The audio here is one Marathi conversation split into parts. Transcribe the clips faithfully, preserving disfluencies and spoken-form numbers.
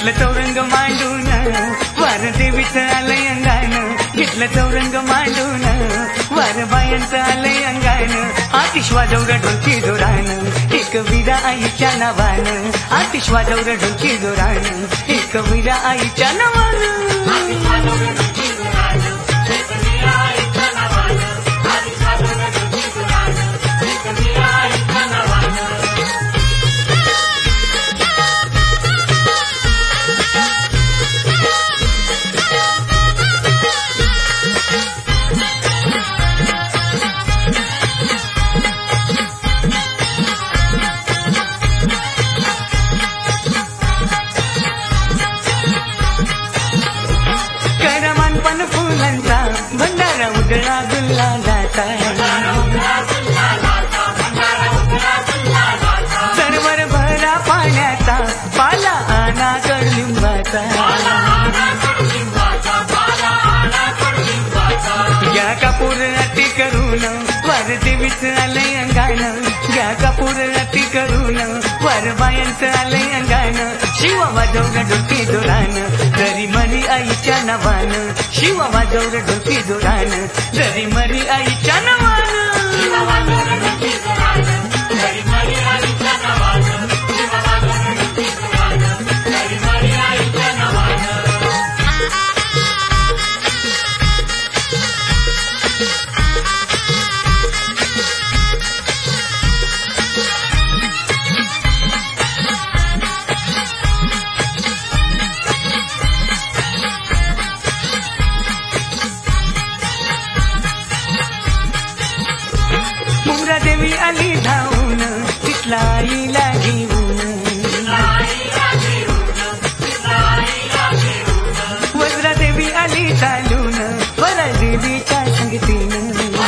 घेतलं चौरंग मांडून वार देवीचं आलंय अंगानं, घेतलं चौरंग मांडून वार बायांचं आलंय अंगानं, आतिश वाजवलं ढोलकी जोरानं एक विरा आईच्या नावानं, आतिश वाजवलं ढोलकी जोरानं एक विरा आईच्या नावानं. भंडारा उधळा गुल्ला जाता सरवर भरा पाण्याचा पाला आणा कडलिंबाचा, घ्या कापूर अति करून वार देवीचं आलंय अंगानं, घ्या कापूर अति करून वार बायांचं आलंय अंगानं, शिवा वाजवलं ढोलकी जोरानं जरी मरी आईच्या नावानं, शिवा वाजवलं ढोलकी जोरानं जरी मरी आईच्या नावानं. देवी आली धावून तिथला आईला घेऊन, वज्रा देवी आली चालून वरा देवीच्या संगतीनं,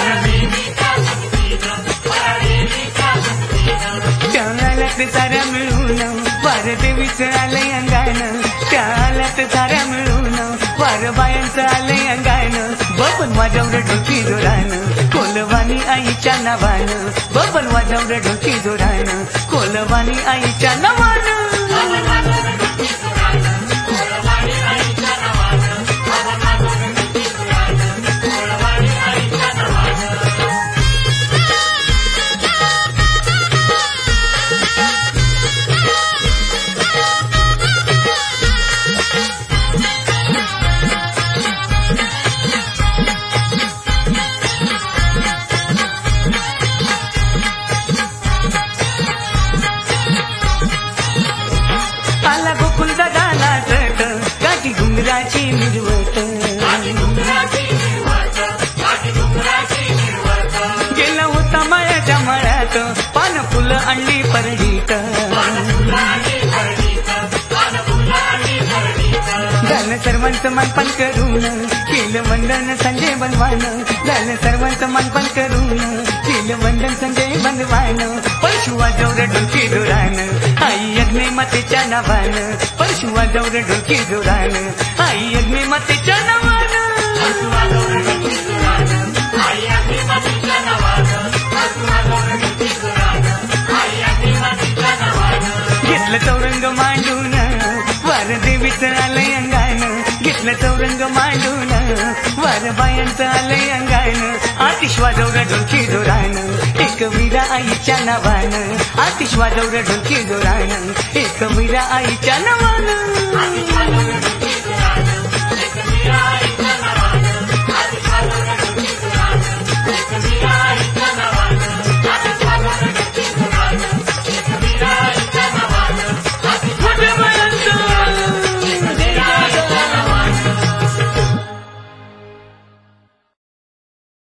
त्या आल्यात साऱ्या मिळून वार देवीचं आलंय अंगानं, त्या आल्यात साऱ्या मिळून वार बायांचं आलंय अंगानं, बबन वाजवलं ढोलकी जोरानं कोलवानी आईच्या नावानं, बबन वाजवलं ढोलकी जोरानं कोलवानी आईच्या नावानं. आला गोकुल दादा नाचत काठी घुंगराची मिरवत, गेला होता मायाच्या मळ्यात पान फुलं आणली परडीत, झालं सर्वांचं मानपान करून केलं वंदन संजय बंधवानं, झालं सर्वांचं मानपान करून केलं वंदन संजय बंधवानं, परशु वाजवलं ढोलकी जोरानं आई अग्नि मातेच्या नावानं, परशु वाजवलं ढोलकी जोरानं आई अग्नि मातेच्या नावानं. घेतलं चौरंग मांडून वार देवीचं आलंय अंगानं, घेतलं चौरंग मांडून वार बायांचं आलंय अंगानं, आतिश वाजवलं ढोलकी जोरानं एक विरा आईच्या नावानं, आतिश वाजवलं ढोलकी जोरानं एक विरा आईच्या नावानं.